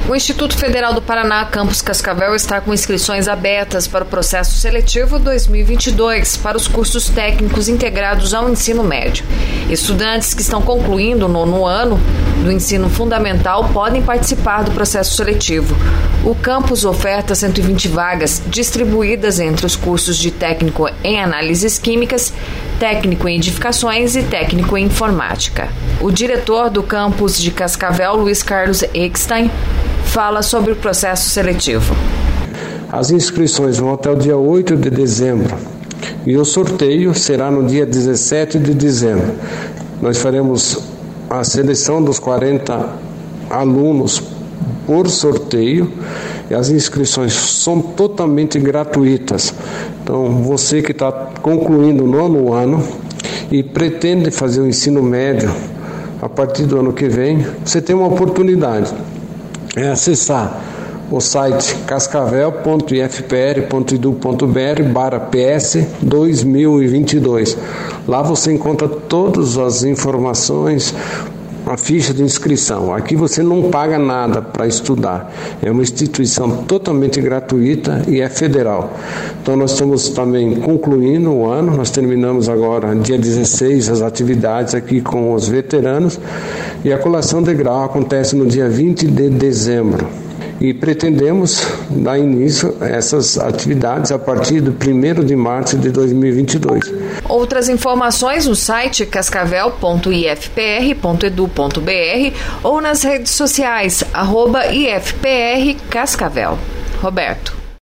O Instituto Federal do Paraná, Campus Cascavel, está com inscrições abertas para o processo seletivo 2022 para os cursos técnicos integrados ao ensino médio. Estudantes que estão concluindo o 9º ano do ensino fundamental podem participar do processo seletivo. O campus oferta 120 vagas distribuídas entre os cursos de técnico em análises químicas, técnico em edificações e técnico em informática. O diretor do campus de Cascavel, Luiz Carlos Eckstein, fala sobre o processo seletivo. As inscrições vão até o dia 8 de dezembro e o sorteio será no dia 17 de dezembro. Nós faremos a seleção dos 40 alunos por sorteio e as inscrições são totalmente gratuitas. Então, você que está concluindo o 9º ano e pretende fazer o ensino médio a partir do ano que vem, você tem uma oportunidade. É acessar o site cascavel.ifpr.edu.br/PS 2022. Lá você encontra todas as informações, a ficha de inscrição. Aqui você não paga nada para estudar. É uma instituição totalmente gratuita e é federal. Então nós estamos também concluindo o ano. Nós terminamos agora, dia 16, as atividades aqui com os veteranos. E a colação de grau acontece no dia 20 de dezembro. E pretendemos dar início a essas atividades a partir do 1º de março de 2022. Outras informações no site cascavel.ifpr.edu.br ou nas redes sociais @ifprcascavel. Roberto.